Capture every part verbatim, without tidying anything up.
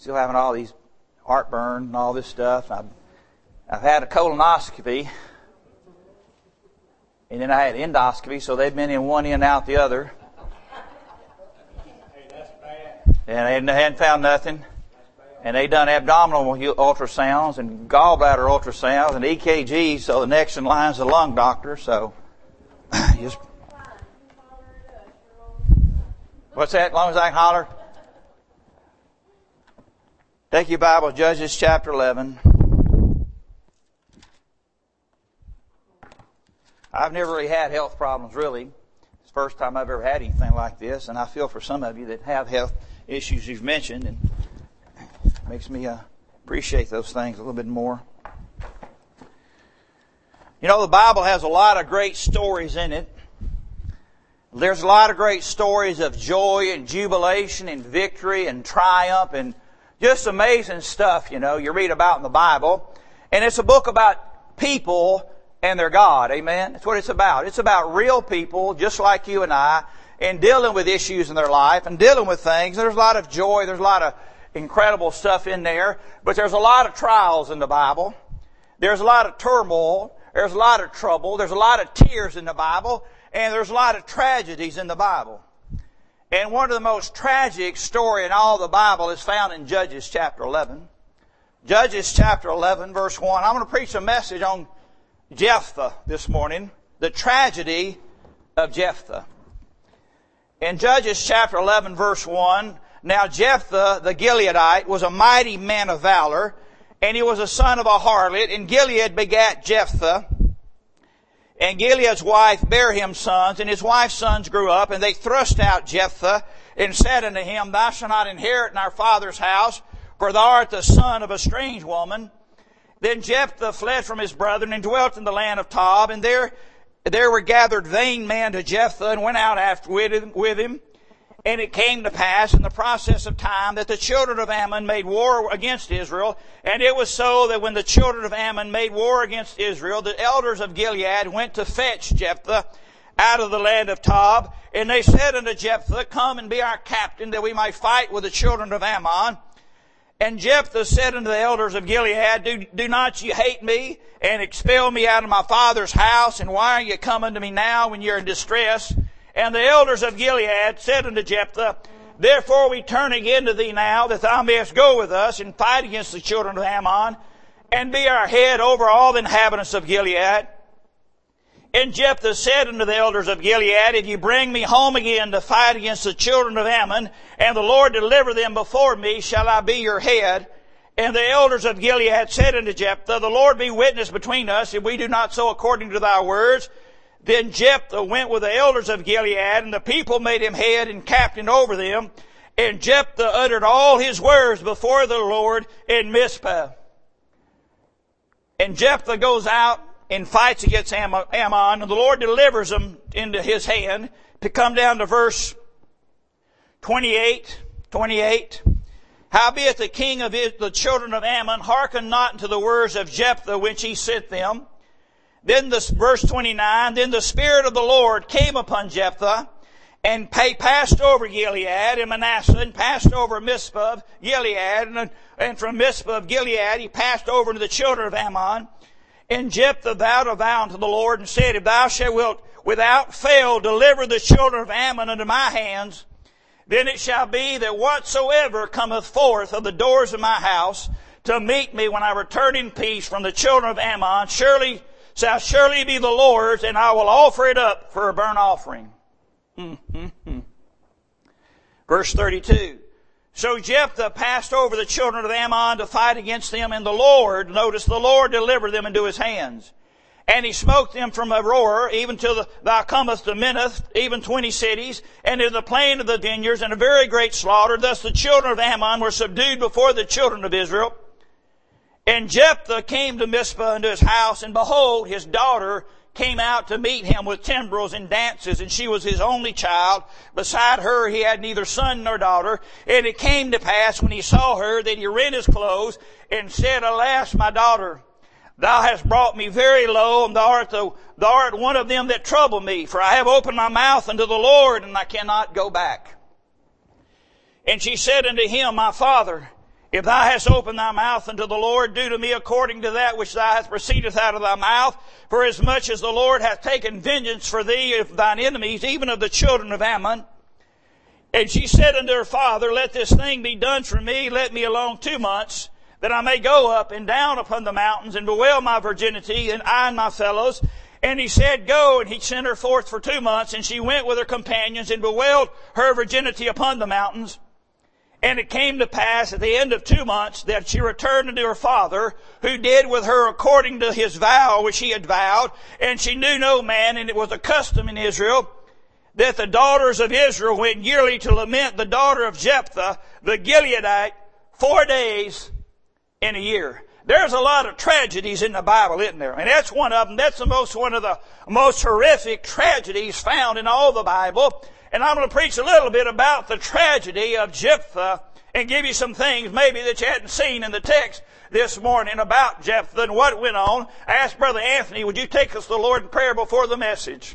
still having all these heartburn and all this stuff. I've, I've had a colonoscopy. And then I had endoscopy, so they've been in one end, out the other. Hey, that's bad. And they hadn't found nothing. And they done abdominal ultrasounds and gallbladder ultrasounds and E K Gs, so the next in line is the lung doctor, so just... What's that? As long as I can holler? Take your Bible, Judges chapter eleven. I've never really had health problems, really. It's the first time I've ever had anything like this, and I feel for some of you that have health issues you've mentioned, and it makes me uh, appreciate those things a little bit more. You know, the Bible has a lot of great stories in it. There's a lot of great stories of joy and jubilation and victory and triumph and just amazing stuff, you know, you read about in the Bible. And it's a book about people and their God. Amen? That's what it's about. It's about real people just like you and I and dealing with issues in their life and dealing with things. There's a lot of joy. There's a lot of incredible stuff in there. But there's a lot of trials in the Bible. There's a lot of turmoil. There's a lot of trouble. There's a lot of tears in the Bible. And there's a lot of tragedies in the Bible. And one of the most tragic story in all the Bible is found in Judges chapter eleven. Judges chapter eleven, verse one. I'm going to preach a message on Jephthah this morning. The tragedy of Jephthah. In Judges chapter eleven, verse one, now Jephthah the Gileadite was a mighty man of valor, and he was a son of a harlot, and Gilead begat Jephthah. And Gilead's wife bare him sons, and his wife's sons grew up, and they thrust out Jephthah, and said unto him, Thou shalt not inherit in our father's house, for thou art the son of a strange woman. Then Jephthah fled from his brethren, and dwelt in the land of Tob, and there there were gathered vain men to Jephthah, and went out after with him, with him. And it came to pass in the process of time that the children of Ammon made war against Israel. And it was so that when the children of Ammon made war against Israel, the elders of Gilead went to fetch Jephthah out of the land of Tob. And they said unto Jephthah, Come and be our captain, that we might fight with the children of Ammon. And Jephthah said unto the elders of Gilead, Do, do not ye hate me, and expel me out of my father's house? And why are ye come unto me now when ye are in distress? And the elders of Gilead said unto Jephthah, Therefore we turn again to thee now, that thou mayest go with us and fight against the children of Ammon, and be our head over all the inhabitants of Gilead. And Jephthah said unto the elders of Gilead, If you bring me home again to fight against the children of Ammon, and the Lord deliver them before me, shall I be your head? And the elders of Gilead said unto Jephthah, The Lord be witness between us, if we do not so according to thy words. Then Jephthah went with the elders of Gilead, and the people made him head and captain over them. And Jephthah uttered all his words before the Lord in Mizpah. And Jephthah goes out and fights against Ammon, and the Lord delivers him into his hand. To come down to verse twenty-eight, twenty-eight. Howbeit the king of the children of Ammon hearkened not unto the words of Jephthah which he sent them. Then the verse twenty-nine, Then the Spirit of the Lord came upon Jephthah, and pay, passed over Gilead and Manasseh, and passed over Mizpah of Gilead, and, and from Mizpah of Gilead he passed over to the children of Ammon. And Jephthah vowed a vow unto the Lord, and said, If thou shalt wilt without fail deliver the children of Ammon into my hands, then it shall be that whatsoever cometh forth of the doors of my house to meet me when I return in peace from the children of Ammon, surely shall surely be the Lord's, and I will offer it up for a burnt offering. Mm-hmm. Verse thirty-two. So Jephthah passed over the children of Ammon to fight against them, and the Lord, notice, the Lord delivered them into his hands. And he smote them from Aroer, even till the, thou comest to Minnith, even twenty cities, and in the plain of the vineyards, and a very great slaughter. Thus the children of Ammon were subdued before the children of Israel. And Jephthah came to Mizpah unto his house, and behold, his daughter came out to meet him with timbrels and dances, and she was his only child. Beside her he had neither son nor daughter. And it came to pass, when he saw her, that he rent his clothes, and said, Alas, my daughter, thou hast brought me very low, and thou art, the, thou art one of them that trouble me. For I have opened my mouth unto the Lord, and I cannot go back. And she said unto him, My father, If thou hast opened thy mouth unto the Lord, do to me according to that which thou hast proceedeth out of thy mouth. For as much as the Lord hath taken vengeance for thee of thine enemies, even of the children of Ammon. And she said unto her father, let this thing be done for me, let me alone two months, that I may go up and down upon the mountains and bewail my virginity, and I and my fellows. And he said, go, and he sent her forth for two months, and she went with her companions and bewailed her virginity upon the mountains. And it came to pass at the end of two months that she returned unto her father, who did with her according to his vow which he had vowed. And she knew no man, and it was a custom in Israel that the daughters of Israel went yearly to lament the daughter of Jephthah, the Gileadite, four days in a year. There's a lot of tragedies in the Bible, isn't there? And that's one of them. That's the most, one of the most horrific tragedies found in all the Bible. And I'm going to preach a little bit about the tragedy of Jephthah and give you some things maybe that you hadn't seen in the text this morning about Jephthah and what went on. I asked Brother Anthony, would you take us to the Lord in prayer before the message?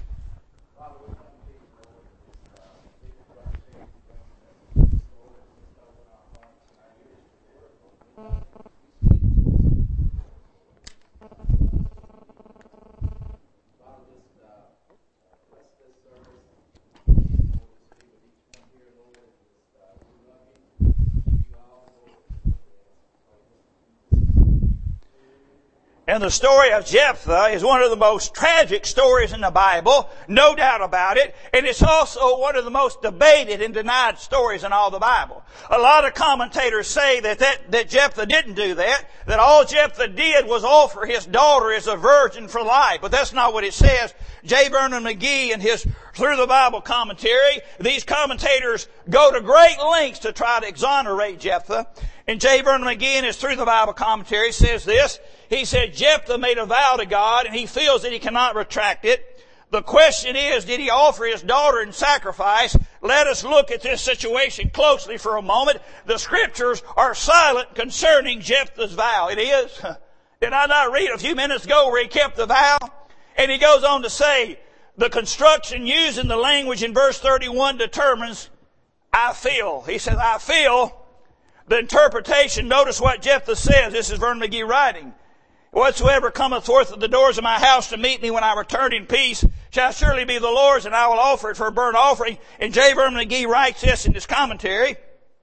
And the story of Jephthah is one of the most tragic stories in the Bible, no doubt about it. And it's also one of the most debated and denied stories in all the Bible. A lot of commentators say that, that, that Jephthah didn't do that, that all Jephthah did was offer his daughter as a virgin for life. But that's not what it says. J. Vernon McGee in his Through the Bible commentary, these commentators go to great lengths to try to exonerate Jephthah. And J. Vernon McGee in his Through the Bible commentary says this. He said Jephthah made a vow to God and he feels that he cannot retract it. The question is, did he offer his daughter in sacrifice? Let us look at this situation closely for a moment. The scriptures are silent concerning Jephthah's vow. It is. Did I not read a few minutes ago where he kept the vow? And he goes on to say, the construction used in the language in verse thirty-one determines, I feel. He says, I feel. The interpretation, notice what Jephthah says. This is Vernon McGee writing. Whatsoever cometh forth at the doors of my house to meet me when I return in peace shall surely be the Lord's, and I will offer it for a burnt offering. And J. Vernon McGee writes this in his commentary.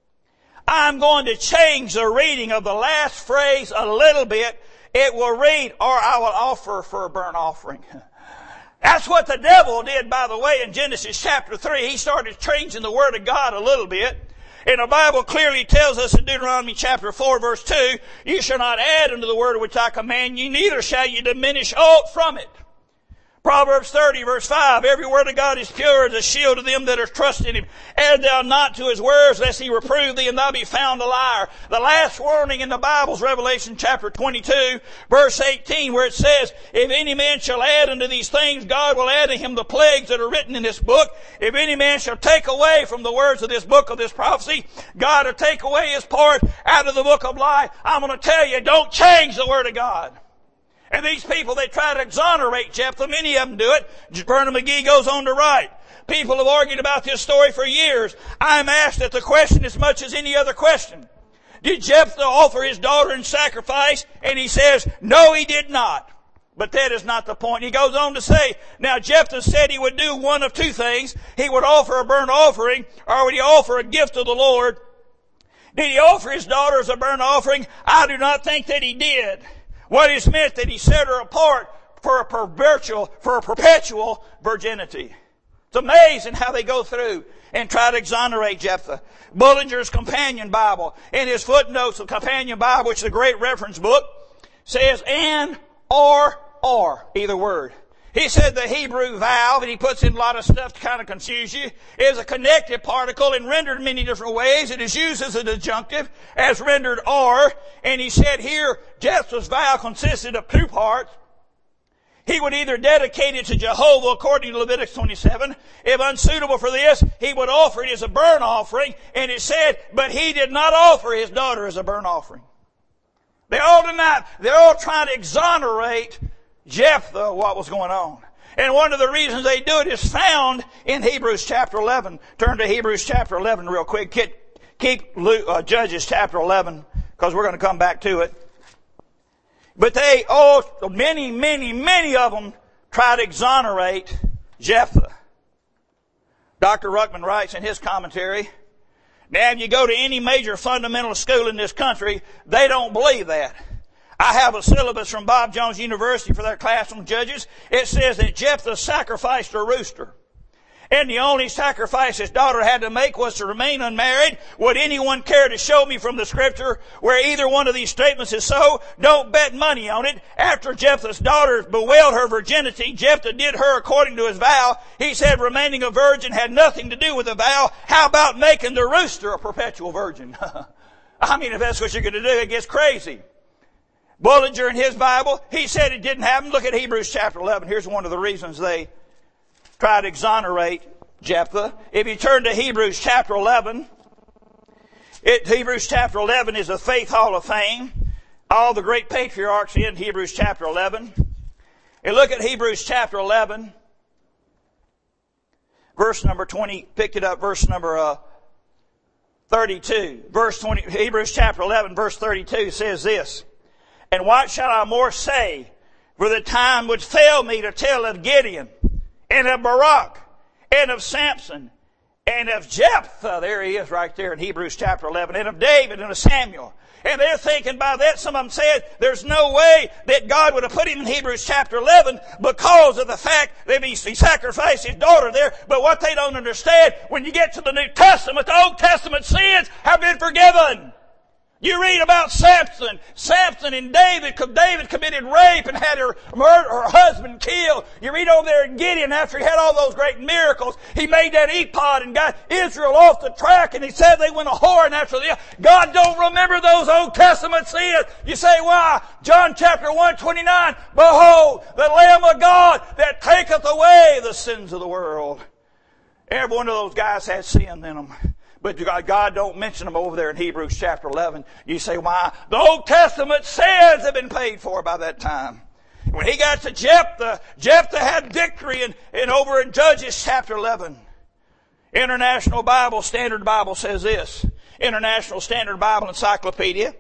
I'm going to change the reading of the last phrase a little bit. It will read, or I will offer for a burnt offering. That's what the devil did, by the way, in Genesis chapter three. He started changing the Word of God a little bit. And the Bible clearly tells us in Deuteronomy chapter four verse two, you shall not add unto the word which I command you, neither shall you diminish aught from it. Proverbs thirty verse five, every word of God is pure as a shield to them that are trusted in him. Add thou not to his words, lest he reprove thee and thou be found a liar. The last warning in the Bible is Revelation chapter twenty-two verse eighteen, where it says, if any man shall add unto these things, God will add to him the plagues that are written in this book. If any man shall take away from the words of this book of this prophecy, God will take away his part out of the book of life. I'm going to tell you, don't change the word of God. And these people, they try to exonerate Jephthah. Many of them do it. Vernon McGee goes on to write, people have argued about this story for years. I'm asked that the question as much as any other question. Did Jephthah offer his daughter in sacrifice? And he says, no, he did not. But that is not the point. He goes on to say, now Jephthah said he would do one of two things. He would offer a burnt offering, or would he offer a gift to the Lord? Did he offer his daughter as a burnt offering? I do not think that he did. What is meant that he set her apart for a perpetual, for a perpetual virginity. It's amazing how they go through and try to exonerate Jephthah. Bullinger's Companion Bible, in his footnotes of Companion Bible, which is a great reference book, says and, or, or, either word. He said the Hebrew vow, and he puts in a lot of stuff to kind of confuse you, is a connected particle and rendered many different ways. It is used as an adjunctive, as rendered or. And he said here, Jephthah's vow consisted of two parts. He would either dedicate it to Jehovah according to Leviticus twenty-seven. If unsuitable for this, he would offer it as a burnt offering. And it said, but he did not offer his daughter as a burnt offering. They all deny, they're all trying to exonerate Jephthah what was going on. And one of the reasons they do it is found in Hebrews chapter eleven. Turn to Hebrews chapter eleven real quick. Keep, keep Luke, uh, Judges chapter eleven because we're going to come back to it. But they, oh, many, many, many of them try to exonerate Jephthah. Doctor Ruckman writes in his commentary, now if you go to any major fundamental school in this country, they don't believe that. I have a syllabus from Bob Jones University for their class on judges. It says that Jephthah sacrificed a rooster. And the only sacrifice his daughter had to make was to remain unmarried. Would anyone care to show me from the scripture where either one of these statements is so? Don't bet money on it. After Jephthah's daughter bewailed her virginity, Jephthah did her according to his vow. He said remaining a virgin had nothing to do with the vow. How about making the rooster a perpetual virgin? I mean, if that's what you're going to do, it gets crazy. Bullinger in his Bible, he said it didn't happen. Look at Hebrews chapter eleven. Here's one of the reasons they try to exonerate Jephthah. If you turn to Hebrews chapter eleven, it, Hebrews chapter eleven is a faith hall of fame. All the great patriarchs in Hebrews chapter eleven. And look at Hebrews chapter eleven, verse number twenty. Picked it up, verse number uh, thirty-two. Verse twenty. Hebrews chapter eleven, verse thirty-two says this. And what shall I more say? For the time would fail me to tell of Gideon, and of Barak, and of Samson, and of Jephthah. There he is right there in Hebrews chapter eleven. And of David, and of Samuel. And they're thinking by that, some of them said, there's no way that God would have put him in Hebrews chapter eleven because of the fact that he sacrificed his daughter there. But what they don't understand, when you get to the New Testament, the Old Testament sins have been forgiven. You read about Samson, Samson and David, David committed rape and had her murder, her husband killed. You read over there in Gideon, after he had all those great miracles, he made that ephod and got Israel off the track, and he said they went a whoring after the God don't remember those Old Testament sins. You say, why? John chapter one twenty-nine, behold, the Lamb of God that taketh away the sins of the world. Every one of those guys had sin in them. But God don't mention them over there in Hebrews chapter eleven. You say, why? The Old Testament sins have been paid for by that time. When he got to Jephthah, Jephthah had victory in, in over in Judges chapter eleven. International Bible, Standard Bible says this. International Standard Bible Encyclopedia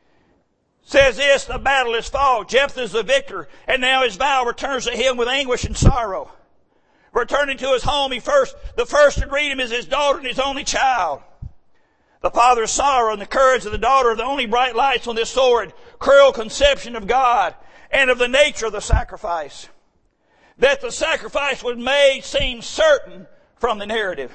says this, the battle is fought. Jephthah is the victor, and now his vow returns to him with anguish and sorrow. Returning to his home, he first, the first to greet him is his daughter and his only child. The father's sorrow and the courage of the daughter are the only bright lights on this sordid, cruel conception of God and of the nature of the sacrifice. That the sacrifice was made seems certain from the narrative.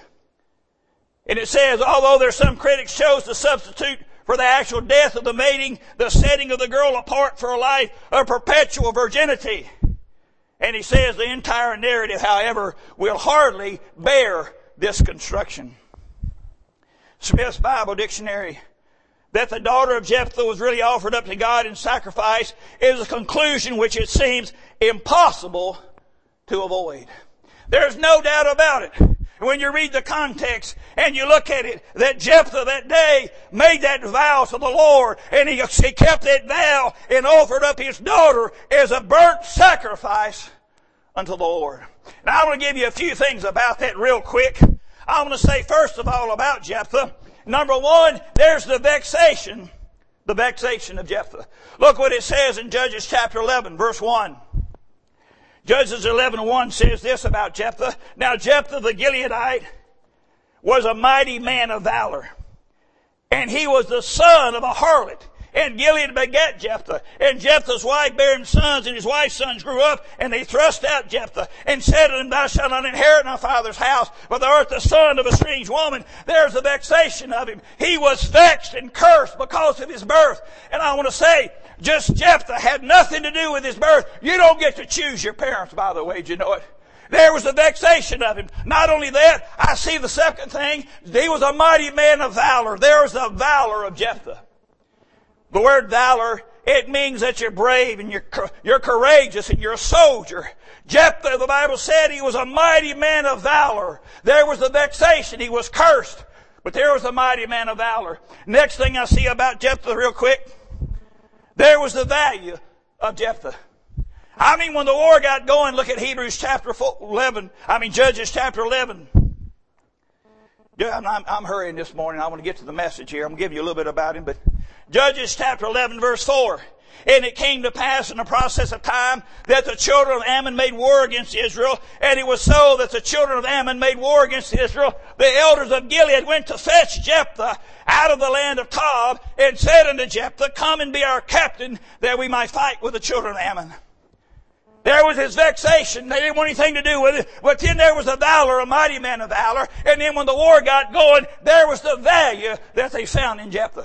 And it says, although there's some critics chose to substitute for the actual death of the mating, the setting of the girl apart for a life of perpetual virginity. And he says the entire narrative, however, will hardly bear this construction. Smith's Bible Dictionary, that the daughter of Jephthah was really offered up to God in sacrifice is a conclusion which it seems impossible to avoid. There's no doubt about it. When you read the context and you look at it, that Jephthah that day made that vow to the Lord, and he, he kept that vow and offered up his daughter as a burnt sacrifice unto the Lord. Now I want to give you a few things about that real quick. I want to say first of all about Jephthah. Number one, there's the vexation, the vexation of Jephthah. Look what it says in Judges chapter eleven, verse one. Judges eleven one says this about Jephthah. Now Jephthah the Gileadite was a mighty man of valor, and he was the son of a harlot. And Gilead begat Jephthah. And Jephthah's wife bare him sons, and his wife's sons grew up, and they thrust out Jephthah, and said to him, thou shalt not inherit my father's house, but thou art the son of a strange woman. There's the vexation of him. He was vexed and cursed because of his birth. And I want to say, just Jephthah had nothing to do with his birth. You don't get to choose your parents, by the way, do you know it? There was the vexation of him. Not only that, I see the second thing. He was a mighty man of valor. There was the valor of Jephthah. The word valor, it means that you're brave and you're, you're courageous and you're a soldier. Jephthah, the Bible said, he was a mighty man of valor. There was the vexation. He was cursed. But there was a mighty man of valor. Next thing I see about Jephthah real quick, there was the value of Jephthah. I mean, when the war got going, look at Hebrews chapter eleven. I mean, Judges chapter eleven. Yeah, I'm, I'm, I'm hurrying this morning. I want to get to the message here. I'm going to give you a little bit about him. But Judges chapter eleven, verse four. And it came to pass in the process of time that the children of Ammon made war against Israel. And it was so that the children of Ammon made war against Israel. The elders of Gilead went to fetch Jephthah out of the land of Tob and said unto Jephthah, Come and be our captain, that we might fight with the children of Ammon. There was his vexation. They didn't want anything to do with it. But then there was the valor, a mighty man of valor. And then when the war got going, there was the value that they found in Jephthah.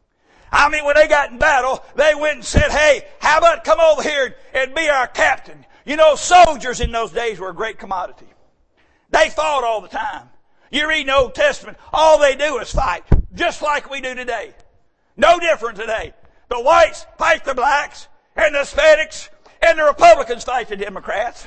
I mean, when they got in battle, they went and said, hey, how about come over here and be our captain? You know, soldiers in those days were a great commodity. They fought all the time. You read the Old Testament, all they do is fight, just like we do today. No different today. The whites fight the blacks, and the Hispanics, and the Republicans fight the Democrats.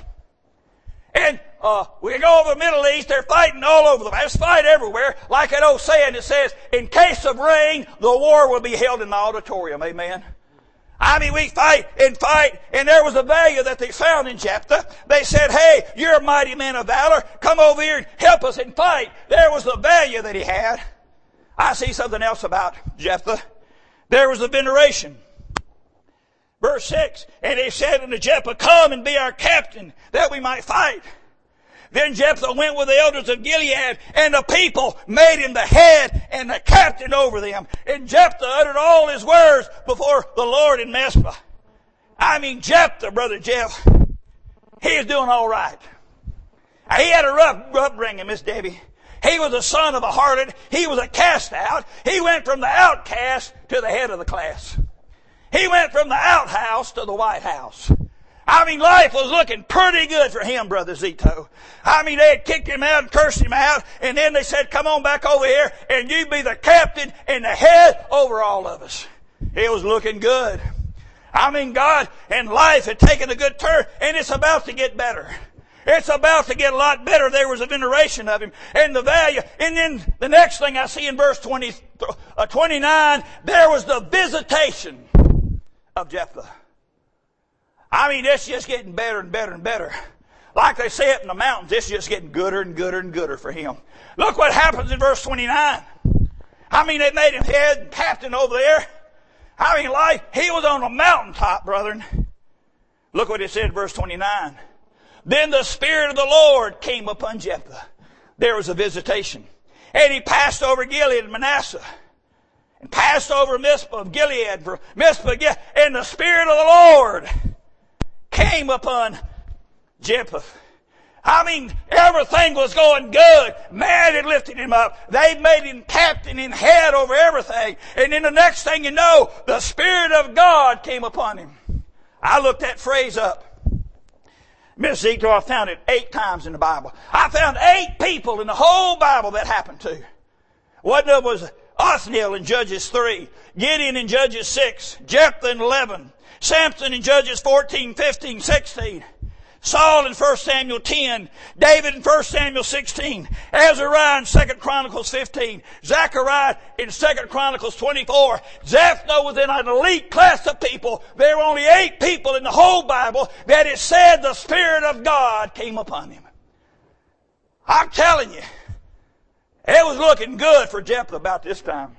And uh, we go over the Middle East, they're fighting all over the place. There's fight everywhere. Like that old saying that says, in case of rain, the war will be held in the auditorium. Amen. I mean, we fight and fight, and there was a value that they found in Jephthah. They said, hey, you're a mighty man of valor. Come over here and help us and fight. There was the value that he had. I see something else about Jephthah. There was the veneration. Verse six, and they said unto Jephthah, Come and be our captain, that we might fight. Then Jephthah went with the elders of Gilead, and the people made him the head and the captain over them. And Jephthah uttered all his words before the Lord in Mizpah. I mean, Jephthah, Brother Jeff, he was doing all right. He had a rough upbringing, Miss Debbie. He was the son of a harlot. He was a cast out. He went from the outcast to the head of the class. He went from the outhouse to the White House. I mean, life was looking pretty good for him, Brother Zito. I mean, they had kicked him out and cursed him out, and then they said, come on back over here, and you be the captain and the head over all of us. It was looking good. I mean, God and life had taken a good turn, and it's about to get better. It's about to get a lot better. There was a veneration of him and the value. And then the next thing I see in verse twenty, uh, twenty-nine, there was the visitation of Jephthah. I mean, it's just getting better and better and better. Like they say up in the mountains, it's just getting gooder and gooder and gooder for him. Look what happens in verse twenty-nine. I mean, they made him head and captain over there. I mean, like, he was on a mountaintop, brethren. Look what it said in verse twenty-nine. Then the Spirit of the Lord came upon Jephthah. There was a visitation. And he passed over Gilead and Manasseh. And passed over Mizpah of Gilead. For Mizpah, and the Spirit of the Lord came upon Jephthah. I mean, everything was going good. Man had lifted him up. They made him captain and head over everything. And then the next thing you know, the Spirit of God came upon him. I looked that phrase up. Miss Zito, I found it eight times in the Bible. I found eight people in the whole Bible that happened to. One of them was Othniel in Judges three, Gideon in Judges six, Jephthah in eleven, Samson in Judges fourteen, fifteen, sixteen, Saul in First Samuel ten, David in First Samuel sixteen, Azariah in Second Chronicles fifteen, Zechariah in Second Chronicles twenty-four. Jephthah was in an elite class of people. There were only eight people in the whole Bible that it said the Spirit of God came upon him. I'm telling you, it was looking good for Jephthah about this time.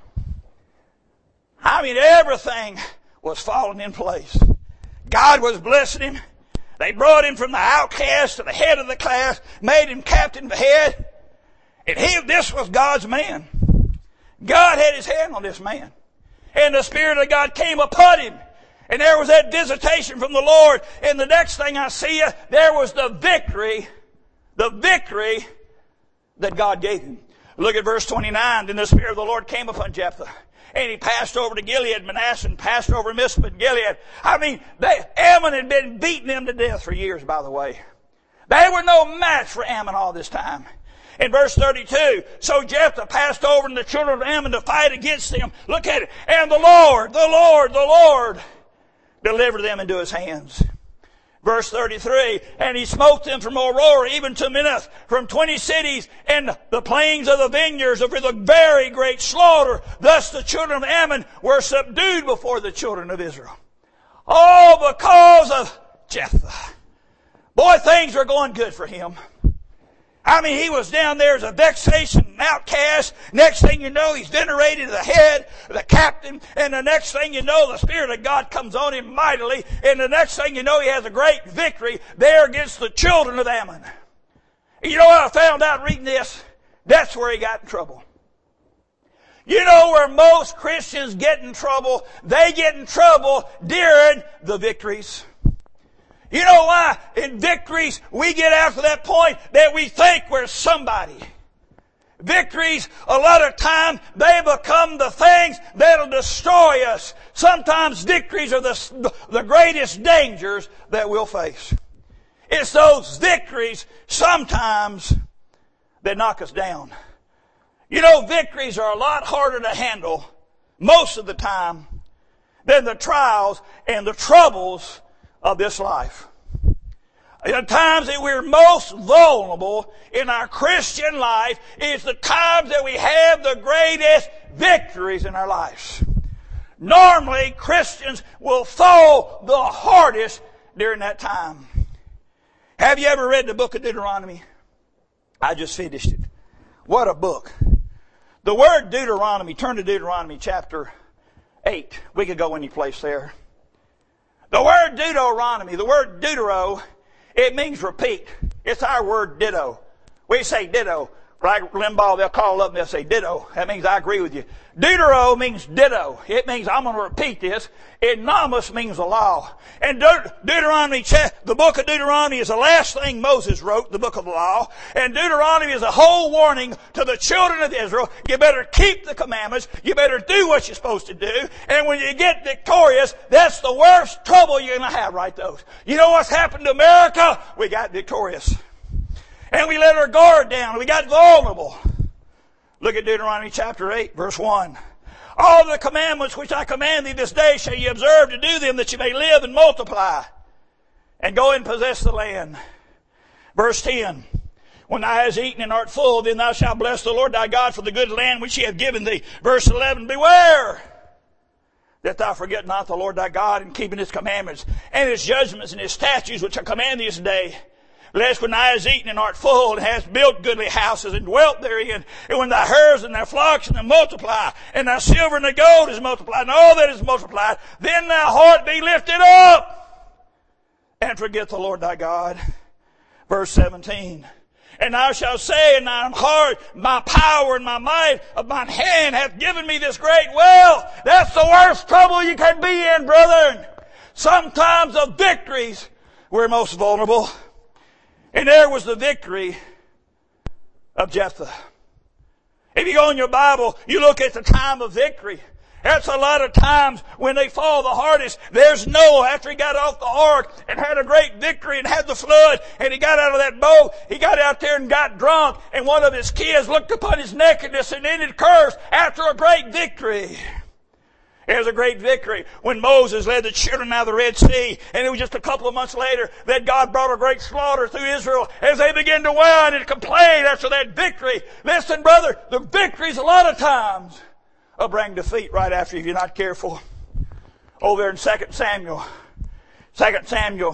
I mean, everything was falling in place. God was blessing him. They brought him from the outcast to the head of the class, made him captain of the head. And he, this was God's man. God had his hand on this man. And the Spirit of God came upon him. And there was that visitation from the Lord. And the next thing I see, there was the victory, the victory that God gave him. Look at verse twenty-nine. Then the Spirit of the Lord came upon Jephthah. And he passed over to Gilead, Manasseh, and passed over Mizpah and Gilead. I mean, they, Ammon had been beating them to death for years, by the way. They were no match for Ammon all this time. In verse thirty-two, so Jephthah passed over to the children of Ammon to fight against them. Look at it. And the Lord, the Lord, the Lord delivered them into his hands. Verse thirty-three, and he smote them from Aurora even to Minnith, from twenty cities and the plains of the vineyards with a very great slaughter. Thus the children of Ammon were subdued before the children of Israel. All because of Jephthah. Boy, things were going good for him. I mean, he was down there as a vexation and outcast. Next thing you know, he's venerated the head, the captain. And the next thing you know, the Spirit of God comes on him mightily. And the next thing you know, he has a great victory there against the children of Ammon. You know what I found out reading this? That's where he got in trouble. You know where most Christians get in trouble? They get in trouble during the victories. You know why? In victories, we get out to that point that we think we're somebody. Victories, a lot of time, they become the things that'll destroy us. Sometimes victories are the, the greatest dangers that we'll face. It's those victories, sometimes, that knock us down. You know, victories are a lot harder to handle, most of the time, than the trials and the troubles of this life. The times that we're most vulnerable in our Christian life is the times that we have the greatest victories in our lives. Normally, Christians will fall the hardest during that time. Have you ever read the book of Deuteronomy? I just finished it. What a book. The word Deuteronomy, turn to Deuteronomy chapter eight. We could go any place there. The word Deuteronomy, the word Deutero, it means repeat. It's our word ditto. We say ditto. Like Limbaugh, they'll call up and they'll say ditto. That means I agree with you. Deutero means ditto. It means I'm going to repeat this. And Namus means the law. And De- Deuteronomy, the book of Deuteronomy is the last thing Moses wrote, the book of the law. And Deuteronomy is a whole warning to the children of Israel. You better keep the commandments. You better do what you're supposed to do. And when you get victorious, that's the worst trouble you're going to have, right, those. You know what's happened to America? We got victorious. And we let our guard down. We got vulnerable. Look at Deuteronomy chapter eight, verse one. All the commandments which I command thee this day shall ye observe to do them, that ye may live and multiply, and go and possess the land. Verse ten. When thou hast eaten and art full, then thou shalt bless the Lord thy God for the good land which he hath given thee. Verse eleven. Beware that thou forget not the Lord thy God in keeping his commandments, and his judgments and his statutes which I command thee this day. Lest when thou hast eaten and art full, and hast built goodly houses, and dwelt therein, and when thy herds and thy flocks and thy multiply, and thy silver and thy gold is multiplied, and all that is multiplied, then thy heart be lifted up, and forget the Lord thy God. Verse seventeen. And thou shalt say in thine heart, my power and my might of mine hand hath given me this great wealth. That's the worst trouble you can be in, brethren. Sometimes the victories, we're most vulnerable. And there was the victory of Jephthah. If you go in your Bible, you look at the time of victory. That's a lot of times when they fall the hardest. There's Noah after he got off the ark and had a great victory and had the flood, and he got out of that boat. He got out there and got drunk, and one of his kids looked upon his nakedness and ended cursed after a great victory. It was a great victory when Moses led the children out of the Red Sea, and it was just a couple of months later that God brought a great slaughter through Israel as they began to whine and complain after that victory. Listen, brother, the victories a lot of times will bring defeat right after if you're not careful. Over there in Second Samuel, Second Samuel,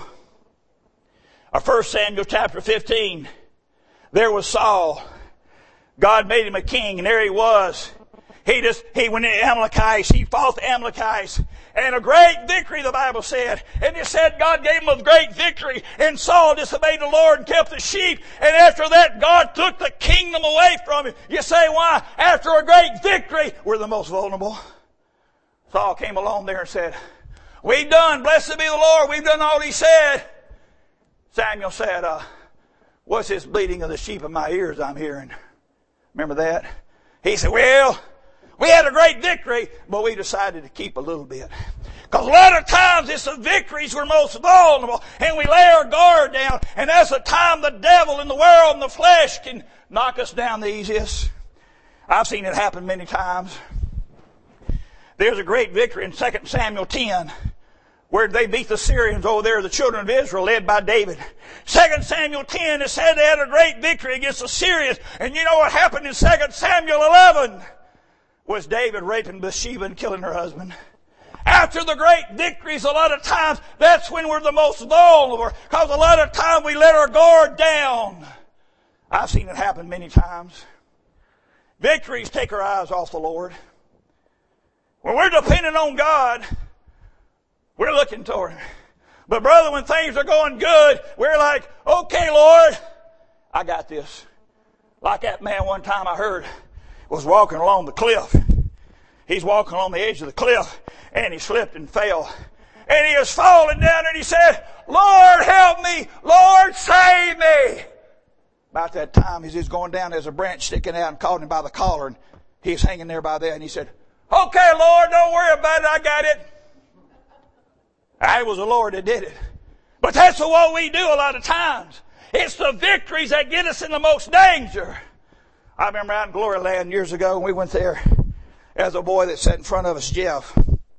or First Samuel chapter fifteen, there was Saul. God made him a king, and there he was. He just, he went to Amalekites, he fought the Amalekites, and a great victory, the Bible said. And it said God gave him a great victory, and Saul disobeyed the Lord and kept the sheep, and after that God took the kingdom away from him. You say why? After a great victory, we're the most vulnerable. Saul came along there and said, we've done, blessed be the Lord, we've done all he said. Samuel said, uh, what's this bleating of the sheep in my ears I'm hearing? Remember that? He said, well, we had a great victory, but we decided to keep a little bit. Because a lot of times it's the victories we're most vulnerable, and we lay our guard down, and that's the time the devil and the world and the flesh can knock us down the easiest. I've seen it happen many times. There's a great victory in Second Samuel ten, where they beat the Syrians over there, the children of Israel, led by David. Second Samuel ten, it said they had a great victory against the Syrians. And you know what happened in Second Samuel eleven? Was David raping Bathsheba and killing her husband. After the great victories, a lot of times, that's when we're the most vulnerable. Because a lot of time we let our guard down. I've seen it happen many times. Victories take our eyes off the Lord. When we're dependent on God, we're looking toward Him. But brother, when things are going good, we're like, okay, Lord, I got this. Like that man one time I heard was walking along the cliff. He's walking on the edge of the cliff, and he slipped and fell. And he was falling down, and he said, Lord, help me. Lord, save me. About that time, as he was going down, there's a branch sticking out and caught him by the collar, and he was hanging there by there, and he said, okay, Lord, don't worry about it. I got it. It was the Lord that did it. But that's what we do a lot of times. It's the victories that get us in the most danger. I remember out in Glory Land years ago, and we went there. There's a boy that sat in front of us, Jeff.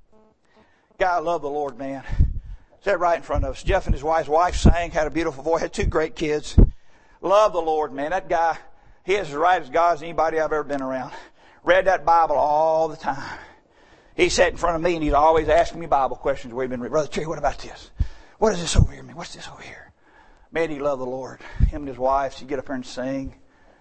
Guy loved the Lord, man. Sat right in front of us. Jeff and his wife's wife sang, had a beautiful voice, had two great kids. Loved the Lord, man. That guy, he is as right as God as anybody I've ever been around. Read that Bible all the time. He sat in front of me, and he's always asking me Bible questions. We've been reading. Brother Terry, what about this? What is this over here, man? What's this over here? Man, he loved the Lord. Him and his wife, he'd get up there and sing.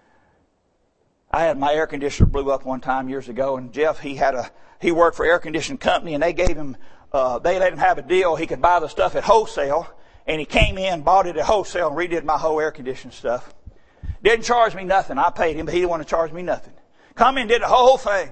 I had my air conditioner blew up one time years ago, and Jeff, he had a he worked for an air conditioning company, and they gave him uh, they let him have a deal. He could buy the stuff at wholesale, and he came in, bought it at wholesale, and redid my whole air conditioning stuff. Didn't charge me nothing. I paid him, but he didn't want to charge me nothing. Come in, did the whole thing.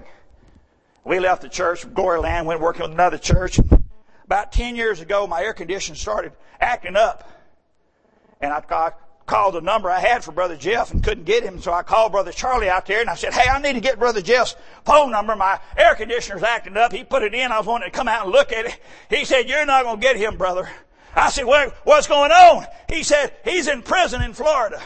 We left the church from Glory Land, went working with another church. About ten years ago, my air conditioner started acting up. And I called the number I had for Brother Jeff and couldn't get him, so I called Brother Charlie out there, and I said, hey, I need to get Brother Jeff's phone number. My air conditioner's acting up. He put it in. I was wanting to come out and look at it. He said, you're not going to get him, brother. I said, what, what's going on? He said, he's in prison in Florida.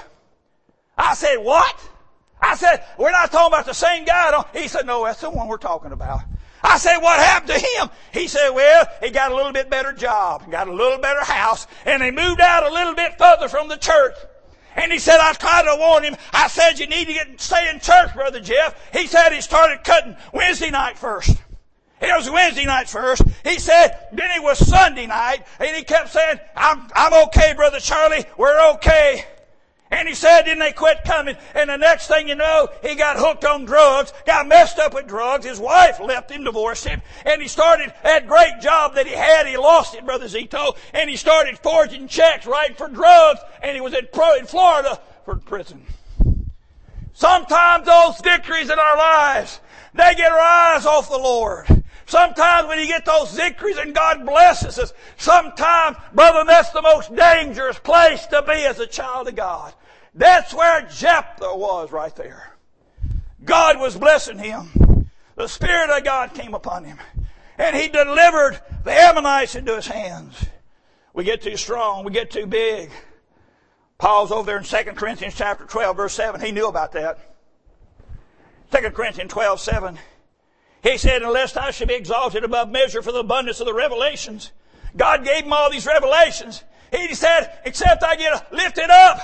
I said, what? I said, we're not talking about the same guy. He said, no, that's the one we're talking about. I said, what happened to him? He said, well, he got a little bit better job, got a little better house, and they moved out a little bit further from the church. And he said, I tried to warn him. I said, you need to get stay in church, Brother Jeff. He said he started cutting Wednesday night first. It was Wednesday night first. He said, then it was Sunday night, and he kept saying, I'm, I'm okay, Brother Charlie, we're okay. And he said, then they quit coming. And the next thing you know, he got hooked on drugs, got messed up with drugs. His wife left him, divorced him. And he started that great job that he had. He lost it, Brother Zito. And he started forging checks, writing for drugs. And he was in, in Florida for prison. Sometimes those victories in our lives, they get our eyes off the Lord. Sometimes when you get those victories and God blesses us, sometimes, brother, that's the most dangerous place to be as a child of God. That's where Jephthah was right there. God was blessing him. The Spirit of God came upon him. And he delivered the Ammonites into his hands. We get too strong. We get too big. Paul's over there in Second Corinthians chapter twelve, verse seven. He knew about that. Second Corinthians twelve, seven. He said, unless I should be exalted above measure for the abundance of the revelations. God gave him all these revelations. He said, except I get lifted up.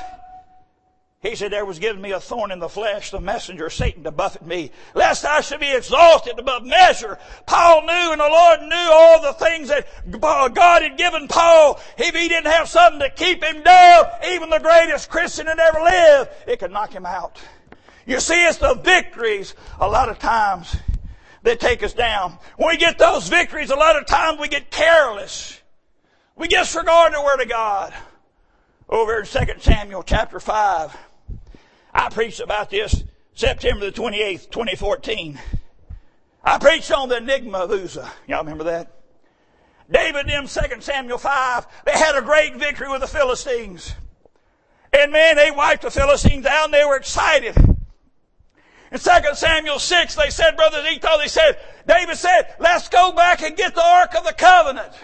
He said, there was given me a thorn in the flesh, the messenger of Satan to buffet me, lest I should be exalted above measure. Paul knew, and the Lord knew all the things that God had given Paul. If he didn't have something to keep him down, even the greatest Christian that ever lived, it could knock him out. You see, it's the victories a lot of times that take us down. When we get those victories, a lot of times we get careless. We disregard the Word of God. Over in Second Samuel chapter five, I preached about this September the twenty-eighth, twenty fourteen. I preached on the enigma of Uzzah. Y'all remember that? David in Second Samuel five, they had a great victory with the Philistines. And man, they wiped the Philistines out and they were excited. In Second Samuel six, they said, Brother Zito, they said, David said, let's go back and get the Ark of the Covenant.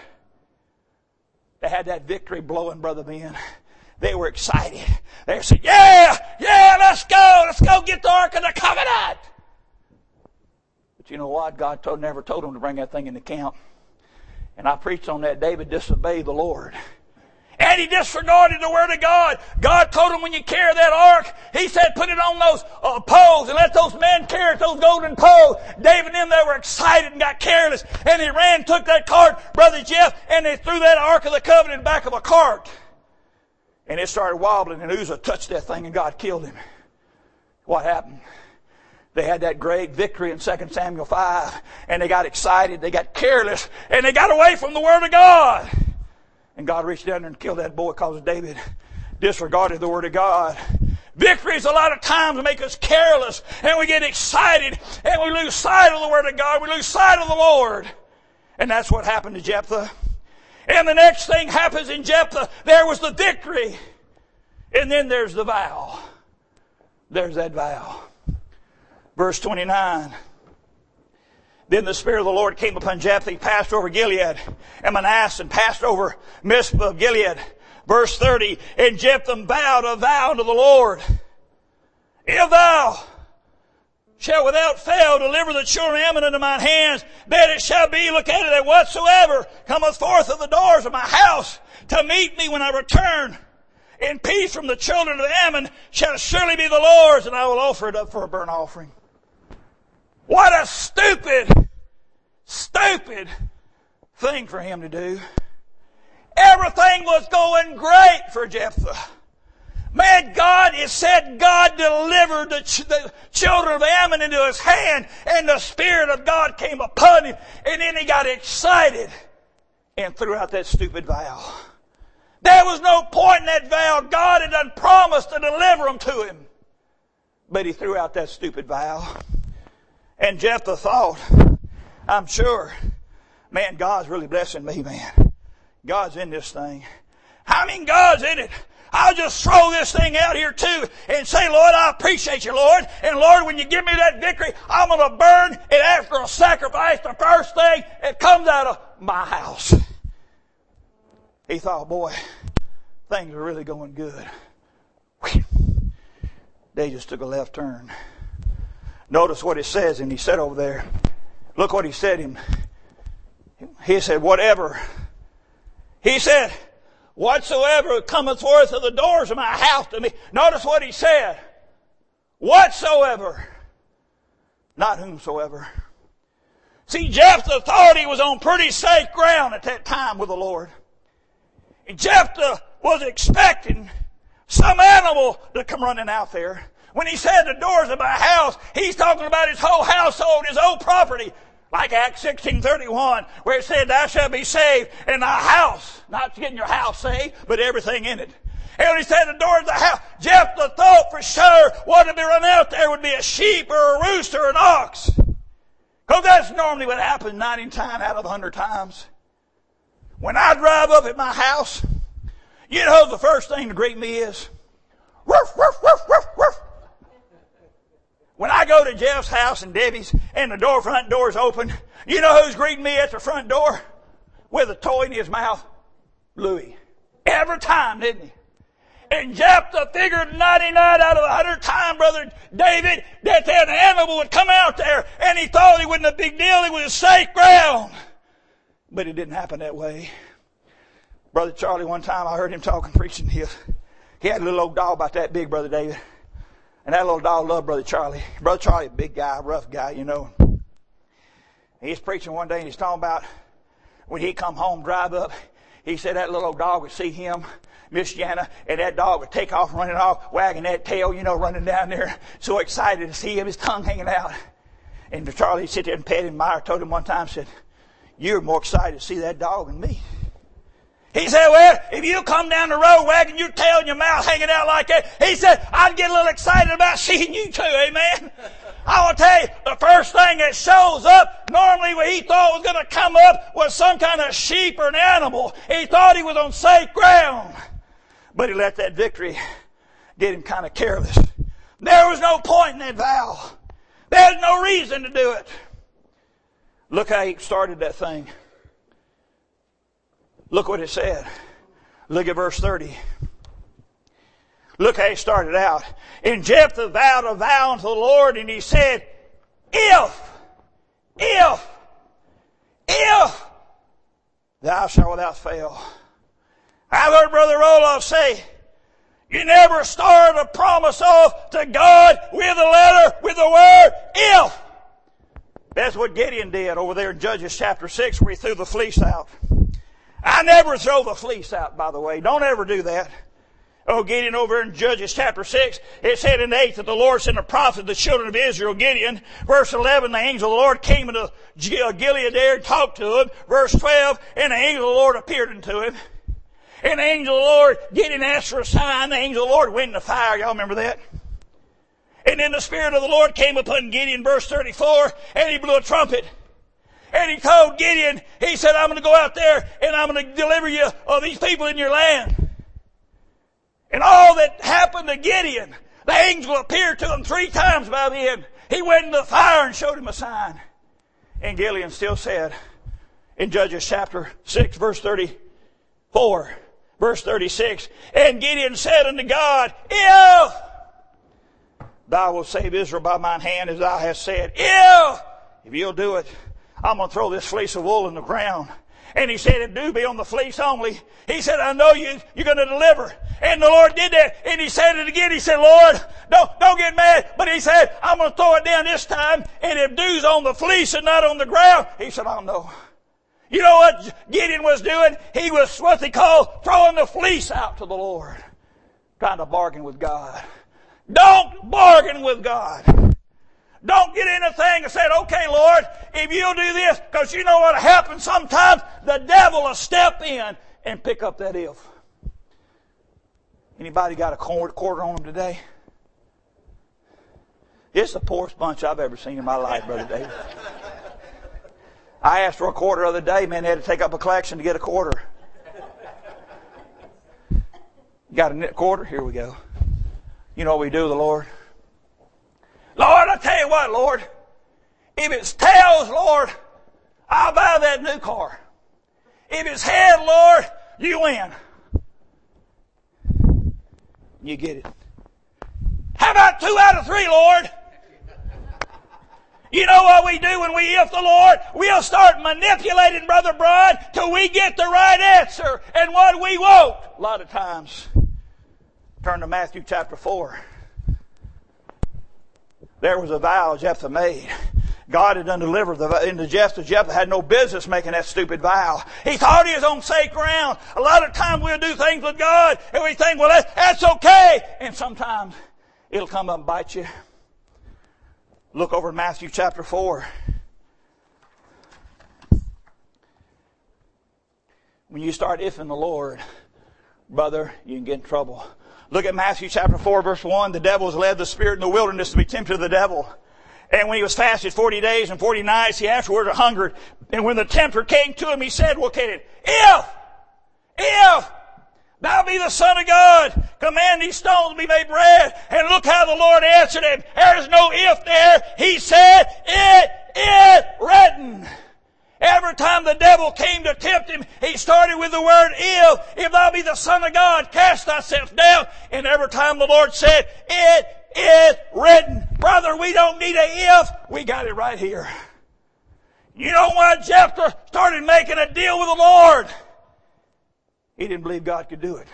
They had that victory blowing, Brother Ben. They were excited. They said, yeah, yeah, let's go. Let's go get the Ark of the Covenant. But you know what? God told, never told them to bring that thing into camp. And I preached on that. David disobeyed the Lord. And he disregarded the Word of God. God told him when you carry that ark, he said put it on those uh, poles and let those men carry it, those golden poles. David and them, they were excited and got careless. And he ran, took that cart, Brother Jeff, and they threw that Ark of the Covenant in the back of a cart. And it started wobbling, and Uzzah touched that thing, and God killed him. what happened? They had that great victory in Second Samuel five, and they got excited, they got careless, and they got away from the Word of God. And God reached down there and killed that boy because David disregarded the Word of God. Victories a lot of times make us careless, and we get excited, and we lose sight of the Word of God, we lose sight of the Lord. And that's what happened to Jephthah. And the next thing happens in Jephthah, there was the victory. And then there's the vow. There's that vow. Verse twenty-nine. Then the Spirit of the Lord came upon Jephthah. He passed over Gilead and Manasseh and passed over Mizpah of Gilead. Verse thirty. And Jephthah vowed a vow unto the Lord. If thou shalt without fail deliver the children of Ammon into mine hands, then it shall be, look at it, that whatsoever cometh forth of the doors of my house to meet me when I return in peace from the children of Ammon shall surely be the Lord's, and I will offer it up for a burnt offering. What a stupid, stupid thing for him to do. Everything was going great for Jephthah. Man, God, it said God delivered the, ch- the children of Ammon into his hand, and the Spirit of God came upon him, and then he got excited and threw out that stupid vow. There was no point in that vow. God had done promised to deliver them to him. But he threw out that stupid vow. And Jephthah thought, I'm sure, man, God's really blessing me, man. God's in this thing. I mean, God's in it. I'll just throw this thing out here too and say, Lord, I appreciate you, Lord. And Lord, when you give me that victory, I'm going to burn it after a sacrifice, the first thing that comes out of my house. He thought, boy, things are really going good. Whew. They just took a left turn. Notice what it says, and he said over there, look what he said him. He said, whatever. He said, whatsoever cometh forth of the doors of my house to me. Notice what he said. Whatsoever. Not whomsoever. See, Jephthah thought he was on pretty safe ground at that time with the Lord. And Jephthah was expecting some animal to come running out there. When he said the doors of my house, he's talking about his whole household, his whole property. Like Acts sixteen thirty-one, where it said, thou shalt be saved in thy house. Not getting your house saved, but everything in it. And when he said the doors of the house, Jephthah thought for sure what would be run out there would be a sheep or a rooster or an ox. Because that's normally what happens ninety times out of one hundred times. When I drive up at my house, you know the first thing to greet me is, woof, woof, woof, woof, woof. When I go to Jeff's house and Debbie's and the door, front door's open, you know who's greeting me at the front door? With a toy in his mouth? Louis. Every time, didn't he? And Jephthah figured ninety-nine out of one hundred times, Brother David, that that animal would come out there, and he thought he wasn't a big deal. It was safe ground. But it didn't happen that way. Brother Charlie, one time I heard him talking, preaching his. He had a little old dog about that big, Brother David. And that little dog loved Brother Charlie. Brother Charlie, a big guy, rough guy, you know. He's preaching one day and he's talking about when he come home, drive up, he said that little old dog would see him, Miss Jana, and that dog would take off running off, wagging that tail, you know, running down there, so excited to see him, his tongue hanging out. And Charlie sit there and pet him. Meyer told him one time, said, you're more excited to see that dog than me. He said, well, if you come down the road wagging your tail and your mouth hanging out like that, he said, I'd get a little excited about seeing you too, amen? I want to tell you, the first thing that shows up, normally what he thought was going to come up was some kind of sheep or an animal. He thought he was on safe ground. But he let that victory get him kind of careless. There was no point in that vow. There's no reason to do it. Look how he started that thing. Look what it said. Look at verse thirty. Look how he started out. And Jephthah vowed a vow unto the Lord, and he said, If, if, if thou shalt without fail. I've heard Brother Roloff say, you never start a promise off to God with a letter, with the word, if. That's what Gideon did over there in Judges chapter six, where he threw the fleece out. I never throw the fleece out, by the way. Don't ever do that. Oh, Gideon over in Judges chapter six, it said in the eighth that the Lord sent a prophet to the children of Israel, Gideon. Verse eleven, the angel of the Lord came into Gilead there and talked to him. Verse twelve, and the angel of the Lord appeared unto him. And the angel of the Lord, Gideon asked for a sign. The angel of the Lord went in the fire. Y'all remember that? And then the Spirit of the Lord came upon Gideon, verse thirty-four, and he blew a trumpet. And he told Gideon, he said, I'm going to go out there and I'm going to deliver you of these people in your land. And all that happened to Gideon, the angel appeared to him three times by the end. He went into the fire and showed him a sign. And Gideon still said in Judges chapter six, verse thirty-four, verse thirty-six, and Gideon said unto God, if thou wilt save Israel by mine hand, as thou hast said, if, if you'll do it, I'm going to throw this fleece of wool in the ground. And he said, it do be on the fleece only. He said, I know you, you're going to deliver. And the Lord did that. And he said it again. He said, Lord, don't, don't get mad. But he said, I'm going to throw it down this time. And if dew's on the fleece and not on the ground, he said, I'll know. You know what Gideon was doing? He was what they call throwing the fleece out to the Lord. Trying to bargain with God. Don't bargain with God. Don't get in a thing and say, okay, Lord, if you'll do this, because you know what happens sometimes? The devil will step in and pick up that if. Anybody got a quarter on them today? It's the poorest bunch I've ever seen in my life, Brother David. I asked for a quarter the other day, man, they had to take up a collection to get a quarter. Got a quarter? Here we go. You know what we do, the Lord? Lord, I tell you what, Lord, if it's tails, Lord, I'll buy that new car. If it's head, Lord, you win. You get it. How about two out of three, Lord? You know what we do when we if the Lord? We'll start manipulating, Brother Brian, till we get the right answer and what we want. A lot of times. Turn to Matthew chapter four. There was a vow Jephthah made. God had done delivered the into Jephthah. Jephthah had no business making that stupid vow. He thought he was on safe ground. A lot of times we'll do things with God and we think, well, that, that's okay. And sometimes it'll come up and bite you. Look over Matthew chapter four. When you start ifing the Lord, brother, you can get in trouble. Look at Matthew chapter four, verse one. The devil has led the Spirit in the wilderness to be tempted of the devil. And when he was fasted forty days and forty nights, he afterward hungered. And when the tempter came to him, he said, look at it. If, if thou be the Son of God, command these stones to be made bread. And look how the Lord answered him. There is no if there. He said, it is written. Every time the devil came to tempt him, he started with the word if. If thou be the Son of God, cast thyself down. And every time the Lord said, it is written. Brother, we don't need a if. We got it right here. You know why Jephthah started making a deal with the Lord? He didn't believe God could do it.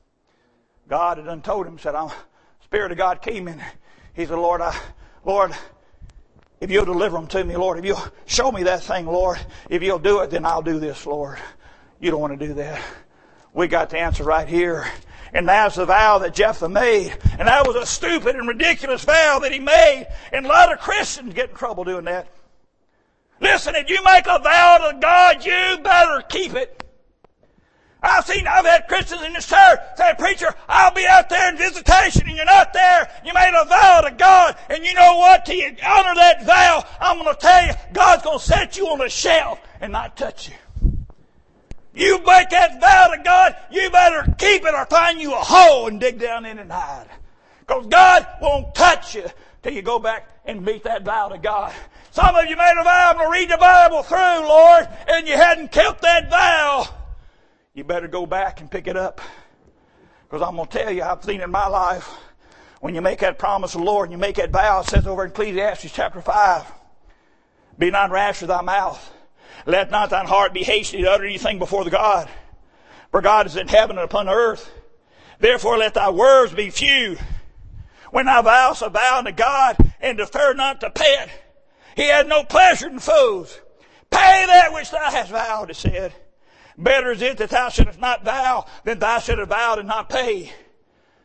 God had done told him, said, I'm, Spirit of God came in. He said, Lord, I, Lord, if you'll deliver them to me, Lord, if you'll show me that thing, Lord, if you'll do it, then I'll do this, Lord. You don't want to do that. We got the answer right here. And that's the vow that Jephthah made. And that was a stupid and ridiculous vow that he made. And a lot of Christians get in trouble doing that. Listen, if you make a vow to God, you better keep it. I've seen, I've had Christians in this church say, preacher, I'll be out there in visitation and you're not there. You made a vow to God. And you know what? Till you honor that vow, I'm going to tell you, God's going to set you on a shelf and not touch you. You make that vow to God, you better keep it or find you a hole and dig down in and hide. Because God won't touch you till you go back and meet that vow to God. Some of you made a vow, I'm going to read the Bible through, Lord, and you hadn't kept that vow. You better go back and pick it up. Because I'm going to tell you, I've seen in my life, when you make that promise to the Lord and you make that vow, it says over in Ecclesiastes chapter five, be not rash with thy mouth. Let not thine heart be hasty to utter anything before the God. For God is in heaven and upon earth. Therefore let thy words be few. When thou vowest a vow unto God, and defer not to pay it, he has no pleasure in fools. Pay that which thou hast vowed, it said. Better is it that thou shouldest not vow than thou shouldest have vowed and not pay.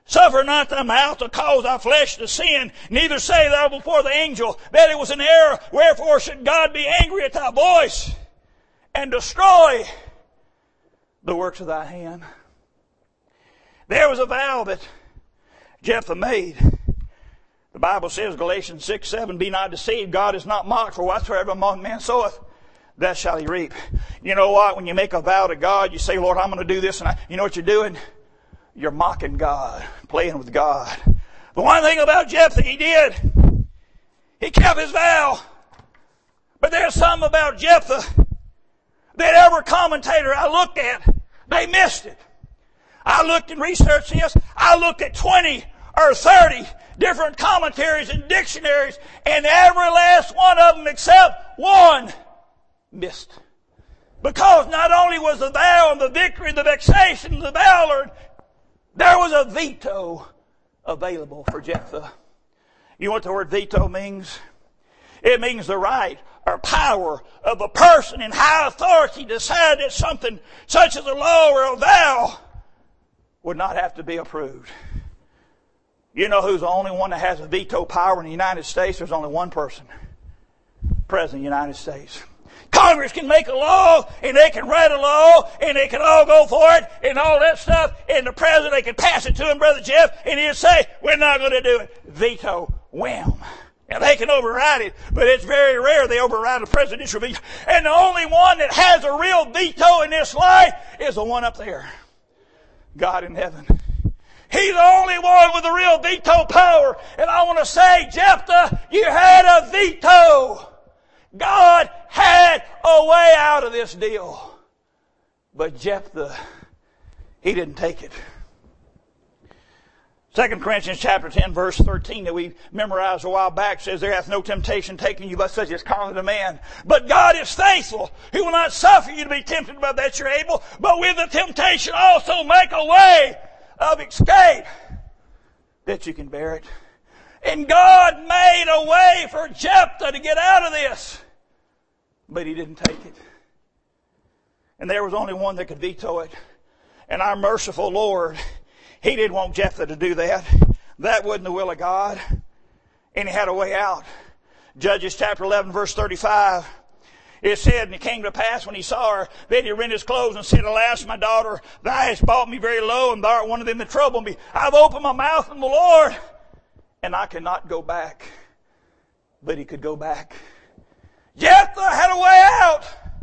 Suffer not thy mouth to cause thy flesh to sin, neither say thou before the angel that it was an error. Wherefore should God be angry at thy voice and destroy the works of thy hand? There was a vow that Jephthah made. The Bible says, Galatians six, seven, be not deceived, God is not mocked, for whatsoever among men soweth, that shall he reap. You know what? When you make a vow to God, you say, Lord, I'm going to do this, and I, you know what you're doing? You're mocking God, playing with God. The one thing about Jephthah he did, he kept his vow. But there's something about Jephthah that every commentator I looked at, they missed it. I looked and researched this. I looked at twenty or thirty different commentaries and dictionaries, and every last one of them except one missed. Because not only was the vow and the victory, the vexation, and the valor, there was a veto available for Jephthah. You know what the word veto means? It means the right or power of a person in high authority to decide that something such as a law or a vow would not have to be approved. You know who's the only one that has a veto power in the United States? There's only one person. President of the United States. Congress can make a law, and they can write a law, and they can all go for it, and all that stuff, and the president, they can pass it to him, Brother Jeff, and he'll say, we're not going to do it. Veto. Wham. Now, they can override it, but it's very rare they override a presidential veto. And the only one that has a real veto in this life is the one up there. God in heaven. He's the only one with a real veto power. And I want to say, Jephthah, you had a veto. God had a way out of this deal. But Jephthah, he didn't take it. Second Corinthians chapter ten, verse thirteen that we memorized a while back says, there hath no temptation taken you but such as common to man. But God is faithful, who will not suffer you to be tempted above that you're able, but with the temptation also make a way of escape that you can bear it. And God made a way for Jephthah to get out of this. But he didn't take it. And there was only one that could veto it. And our merciful Lord, he didn't want Jephthah to do that. That wasn't the will of God. And he had a way out. Judges chapter eleven, verse thirty-five. It said, and it came to pass when he saw her, that he rent his clothes and said, alas, my daughter, thou hast bought me very low, and thou art one of them that trouble me. I've opened my mouth in the Lord, and I cannot go back. But he could go back. Jephthah had a way out.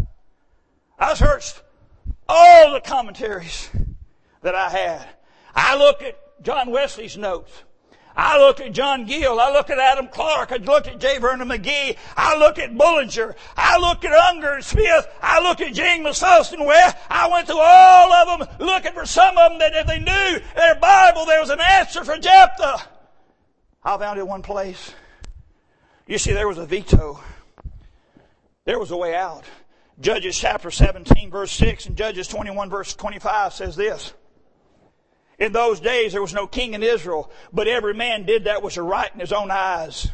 I searched all the commentaries that I had. I looked at John Wesley's notes. I looked at John Gill. I looked at Adam Clark. I looked at J. Vernon McGee. I looked at Bullinger. I looked at Unger and Smith. I looked at James Austin West. I went through all of them looking for some of them that if they knew their Bible, there was an answer for Jephthah. I found it in one place. You see, there was a veto. There was a way out. Judges chapter seventeen, verse six, and Judges twenty-one, verse twenty-five says this. In those days there was no king in Israel, but every man did that which was right in his own eyes.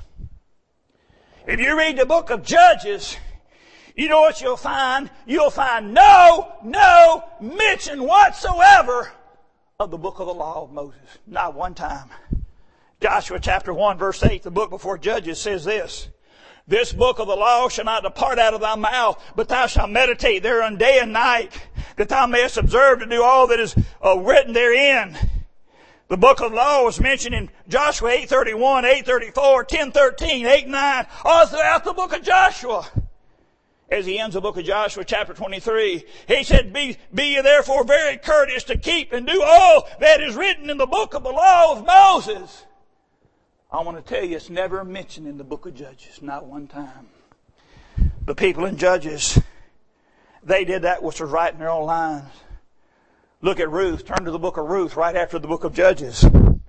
If you read the book of Judges, you know what you'll find? You'll find no, no mention whatsoever of the book of the law of Moses. Not one time. Joshua chapter one, verse eight, the book before Judges says this. This book of the law shall not depart out of thy mouth, but thou shalt meditate therein day and night, that thou mayest observe to do all that is uh, written therein. The book of the law was mentioned in Joshua eight thirty-one, eight thirty-four, ten thirteen, eight nine, all throughout the book of Joshua. As he ends the book of Joshua, chapter twenty-three, he said, Be, be ye therefore very courteous to keep and do all that is written in the book of the law of Moses. I want to tell you, it's never mentioned in the book of Judges, not one time. The people in Judges, they did that which was right in their own lines. Look at Ruth. Turn to the book of Ruth right after the book of Judges.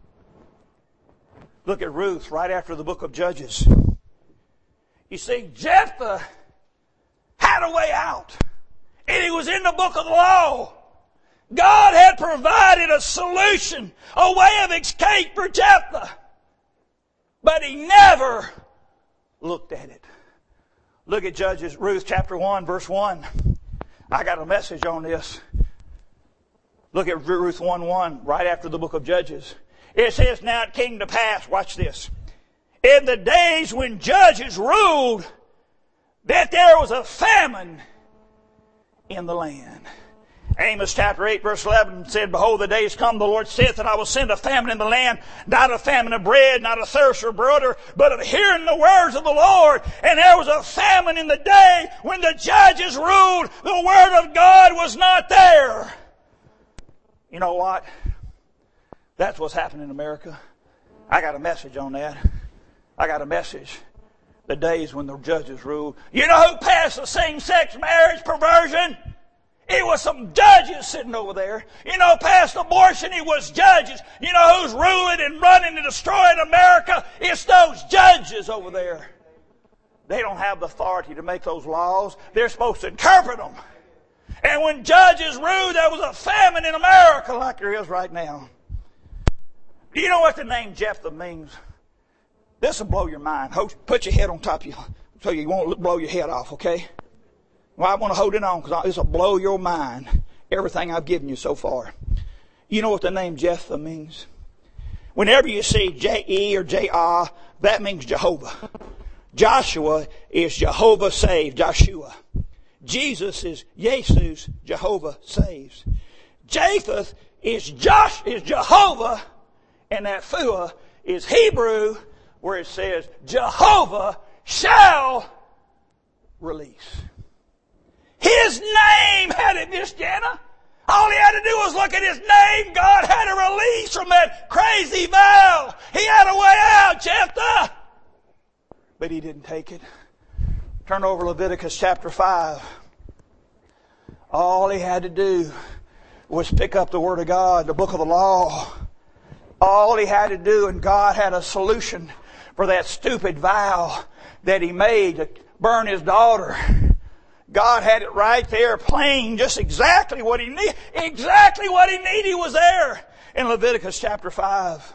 Look at Ruth right after the book of Judges. You see, Jephthah had a way out. And he was in the book of the law. God had provided a solution, a way of escape for Jephthah. But he never looked at it. Look at Judges, Ruth chapter one, verse one. I got a message on this. Look at Ruth one one, right after the book of Judges. It says, now it came to pass, watch this, in the days when judges ruled, that there was a famine in the land. Amos chapter eight verse eleven said, behold, the days come, the Lord saith, that I will send a famine in the land, not a famine of bread, not a thirst for water, but of hearing the words of the Lord. And there was a famine in the day when the judges ruled. The word of God was not there. You know what? That's what's happening in America. I got a message on that. I got a message. The days when the judges ruled. You know who passed the same-sex marriage perversion? It was some judges sitting over there. You know, past abortion, it was judges. You know who's ruling and running and destroying America? It's those judges over there. They don't have the authority to make those laws. They're supposed to interpret them. And when judges ruled, there was a famine in America like there is right now. Do you know what the name Jephthah means? This will blow your mind. Put your head on top of you so you won't blow your head off, okay? Well, I want to hold it on because this will blow your mind, everything I've given you so far. You know what the name Jephthah means? Whenever you see J E or J R, that means Jehovah. Joshua is Jehovah saves, Joshua. Jesus is Jesus, Jehovah saves. Japheth is Josh is Jehovah, and that Phua is Hebrew, where it says Jehovah shall release. His name had it, Miss Jana. All he had to do was look at his name. God had a release from that crazy vow. He had a way out, Jephthah. But he didn't take it. Turn over Leviticus chapter five. All he had to do was pick up the Word of God, the book of the law. All he had to do, and God had a solution for that stupid vow that he made to burn his daughter. God had it right there, plain, just exactly what he needed. Exactly what he needed was there in Leviticus chapter five.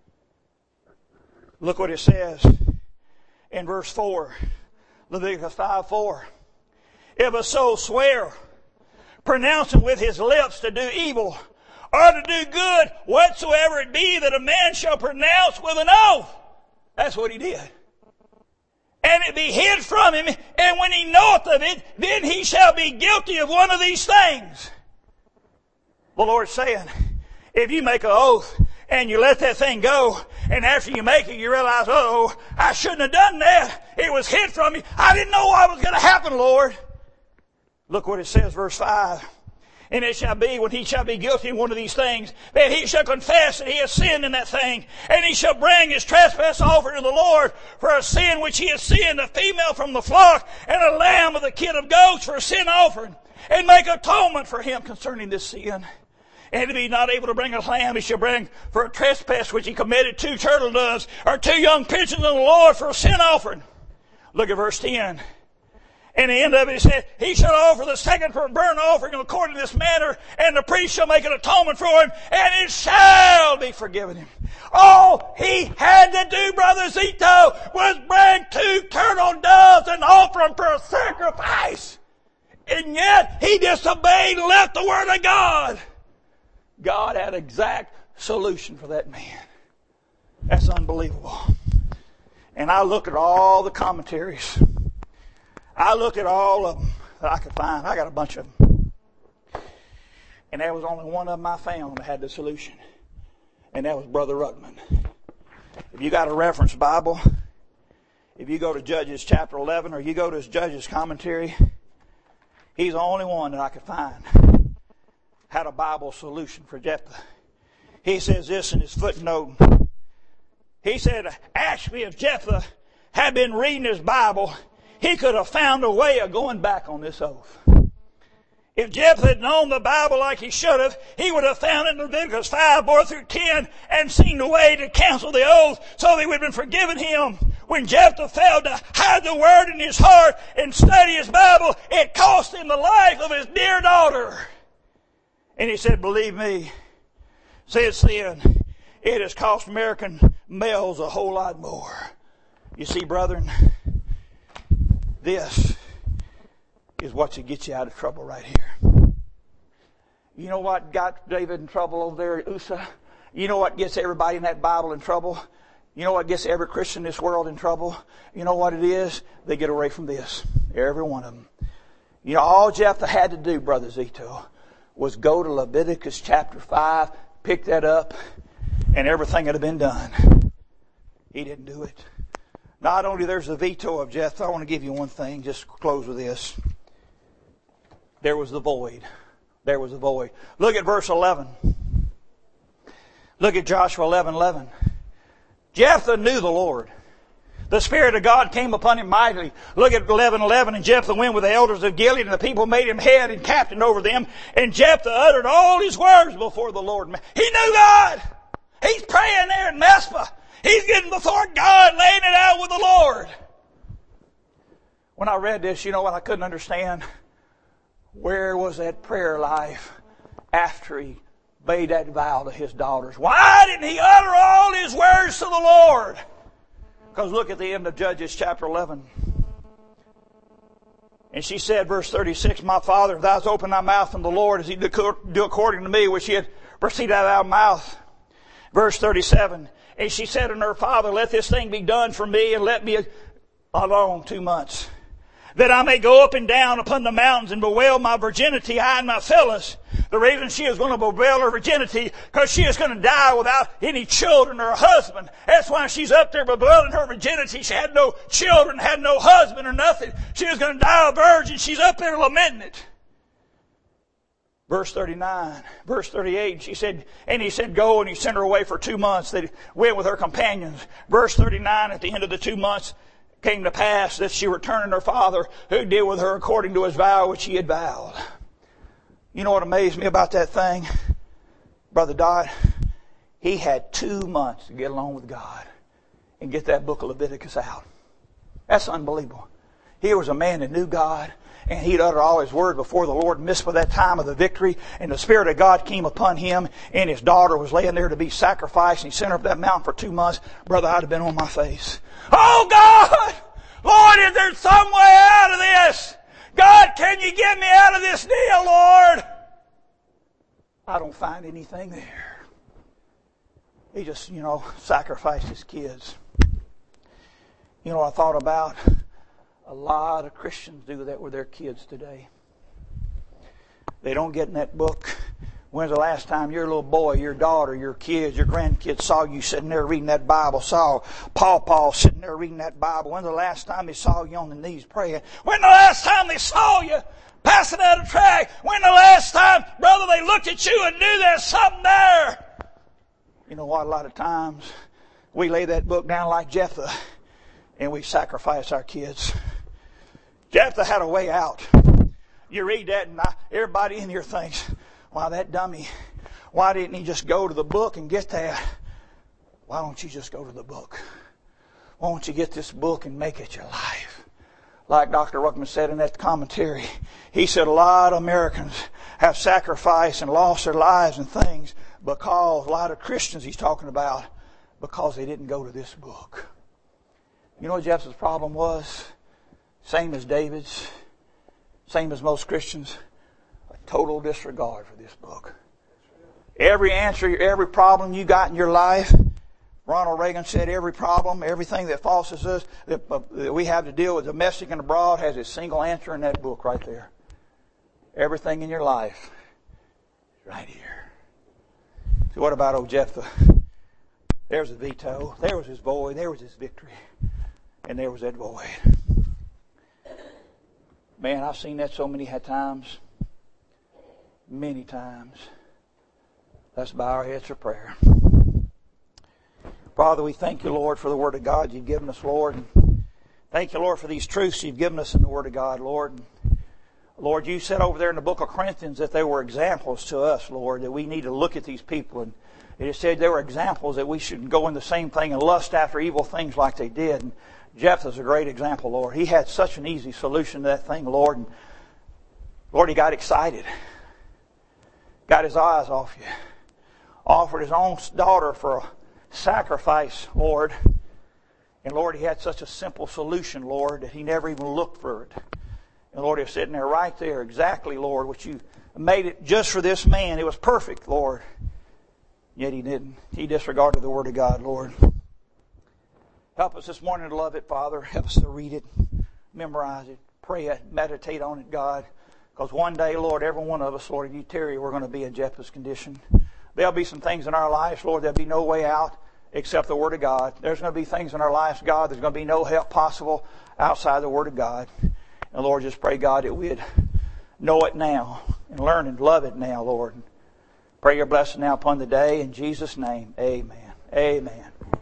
Look what it says in verse four. Leviticus five four. If a soul swear, pronouncing with his lips to do evil, or to do good, whatsoever it be that a man shall pronounce with an oath. That's what he did. And it be hid from him, and when he knoweth of it, then he shall be guilty of one of these things. The Lord's saying, if you make an oath and you let that thing go, and after you make it you realize, oh, I shouldn't have done that. It was hid from me. I didn't know what was going to happen, Lord. Look what it says, verse five. And it shall be, when he shall be guilty of one of these things, that he shall confess that he has sinned in that thing, and he shall bring his trespass offering to the Lord for a sin which he has sinned, a female from the flock, and a lamb of the kid of goats for a sin offering, and make atonement for him concerning this sin. And if he not able to bring a lamb, he shall bring for a trespass which he committed two turtle doves, or two young pigeons of the Lord for a sin offering. Look at verse ten. And the end of it, he said, he shall offer the second for a burnt offering according to this manner, and the priest shall make an atonement for him, and it shall be forgiven him. All he had to do, Brother Zito, was bring two turtle doves and offer them for a sacrifice. And yet, he disobeyed and left the word of God. God had an exact solution for that man. That's unbelievable. And I look at all the commentaries. I look at all of them that I could find. I got a bunch of them. And there was only one of them I found that had the solution. And that was Brother Ruckman. If you got a reference Bible, if you go to Judges chapter eleven, or you go to his Judges commentary, he's the only one that I could find had a Bible solution for Jephthah. He says this in his footnote. He said, actually, if Jephthah had been reading his Bible, he could have found a way of going back on this oath. If Jephthah had known the Bible like he should have, he would have found in Leviticus five, four through ten, and seen the way to cancel the oath so they would have been forgiven him. When Jephthah failed to hide the word in his heart and study his Bible, it cost him the life of his dear daughter. And he said, believe me, since then, it has cost American males a whole lot more. You see, brethren, this is what should get you out of trouble right here. You know what got David in trouble over there at Uzzah? You know what gets everybody in that Bible in trouble? You know what gets every Christian in this world in trouble? You know what it is? They get away from this. Every one of them. You know, all Jephthah had to do, Brother Zito, was go to Leviticus chapter five, pick that up, and everything would have been done. He didn't do it. Not only there's the veto of Jephthah, I want to give you one thing, just close with this. There was the void. There was the void. Look at verse eleven. Look at Joshua eleven eleven. Jephthah knew the Lord. The Spirit of God came upon him mightily. Look at eleven eleven. And Jephthah went with the elders of Gilead, and the people made him head and captain over them. And Jephthah uttered all his words before the Lord. He knew God. He's praying there in Mizpah. He's getting before God, laying it out with the Lord. When I read this, you know what I couldn't understand? Where was that prayer life after he made that vow to his daughters? Why didn't he utter all his words to the Lord? Because look at the end of Judges chapter eleven. And she said, verse thirty-six, my father, if thou hast opened thy mouth from the Lord, as he do according to me, which he had proceeded out of thy mouth. Verse thirty-seven, and she said unto her father, let this thing be done for me, and let me alone two months, that I may go up and down upon the mountains and bewail my virginity, I and my fellows. The reason she is going to bewail her virginity, because she is going to die without any children or a husband. That's why she's up there bewailing her virginity. She had no children, had no husband or nothing. She was going to die a virgin. She's up there lamenting it. Verse thirty-nine, verse thirty-eight, she said, and he said, go, and he sent her away for two months. They went with her companions. Verse thirty-nine, at the end of the two months, came to pass that she returned to her father, who did with her according to his vow which he had vowed. You know what amazed me about that thing? Brother Dodd, he had two months to get along with God and get that book of Leviticus out. That's unbelievable. He was a man that knew God, and he'd utter all his word before the Lord, missed for that time of the victory, and the Spirit of God came upon him, and his daughter was laying there to be sacrificed, and he sent her up that mountain for two months. Brother, I'd have been on my face. Oh God! Lord, is there some way out of this? God, can you get me out of this deal, Lord? I don't find anything there. He just, you know, sacrificed his kids. You know, I thought about a lot of Christians do that with their kids today. They don't get in that book. When's the last time your little boy, your daughter, your kids, your grandkids saw you sitting there reading that Bible, saw Paw Paw sitting there reading that Bible? When's the last time they saw you on the knees praying? When the last time they saw you passing out a tract? When the last time, brother, they looked at you and knew there's something there? You know what? A lot of times we lay that book down like Jephthah and we sacrifice our kids. Jephthah had a way out. You read that and I, everybody in here thinks, why, that dummy, why didn't he just go to the book and get that? Why don't you just go to the book? Why don't you get this book and make it your life? Like Doctor Ruckman said in that commentary, he said a lot of Americans have sacrificed and lost their lives and things because, a lot of Christians he's talking about, because they didn't go to this book. You know what Jephthah's problem was? Same as David's, same as most Christians. Total disregard for this book. Every answer, every problem you got in your life, Ronald Reagan said every problem, everything that faces us, that, uh, that we have to deal with domestic and abroad, has a single answer in that book right there. Everything in your life is right here. So what about old Jephthah? There's a veto. There was his void. There was his victory. And there was that void. Man, I've seen that so many times. Many times. Let's bow our heads for prayer. Father, we thank you, Lord, for the Word of God you've given us, Lord. And thank you, Lord, for these truths you've given us in the Word of God, Lord. Lord, you said over there in the book of Corinthians that they were examples to us, Lord, that we need to look at these people. And it said they were examples that we should go in the same thing and lust after evil things like they did. And Jephthah's a great example, Lord. He had such an easy solution to that thing, Lord. And Lord, he got excited. Got his eyes off you. Offered his own daughter for a sacrifice, Lord. And Lord, he had such a simple solution, Lord, that he never even looked for it. And Lord, he was sitting there right there, exactly, Lord, what you made it just for this man. It was perfect, Lord. Yet he didn't. He disregarded the Word of God, Lord. Help us this morning to love it, Father. Help us to read it, memorize it, pray it, meditate on it, God. Because one day, Lord, every one of us, Lord, if you tarry, we're going to be in Jephthah's condition. There'll be some things in our lives, Lord, there'll be no way out except the Word of God. There's going to be things in our lives, God, there's going to be no help possible outside the Word of God. And Lord, just pray, God, that we'd know it now and learn and love it now, Lord. Pray your blessing now upon the day. In Jesus' name, amen. Amen.